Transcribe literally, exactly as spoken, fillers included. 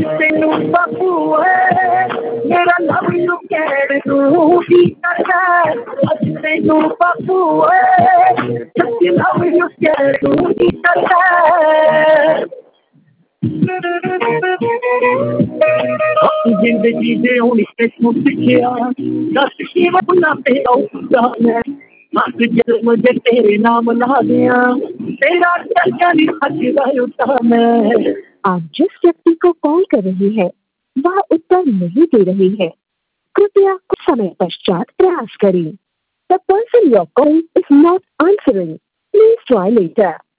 ਅੱਜ ਤੈਨੂੰ ਬਾਪੂ ਹੈ ਮੇਰਾ ਲਵ ਯੂ ਕਹਿਣ ਨੂੰ ਕੀ ਕਰਦਾ ਅੱਜ ਤੈਨੂੰ ਬਾਪੂ ਹੈ ਸੱਚੀ ਲਵ ਯੂ ਕਹਿਣ ਨੂੰ ਕੀ ਕਰਦਾ ਜ਼ਿੰਦਗੀ ਦੇ ਹੁਣ ਤੈਨੂੰ ਸਿੱਖਿਆ ਦੱਸ ਕਿਵੇਂ ਭੁੱਲਾਂ ਤੇ ਆਉਂਦਾ ਮੈਂ ਹੱਥ ਜਦ ਮੁਝੇ तेरे नाम ला दिया तेरा चर्चा नहीं हटता उठा मैं। आप जिस व्यक्ति को कॉल कर रही है वह उत्तर नहीं दे रही है, कृपया कुछ समय पश्चात प्रयास करें। The person you are calling is not answering. Please try later.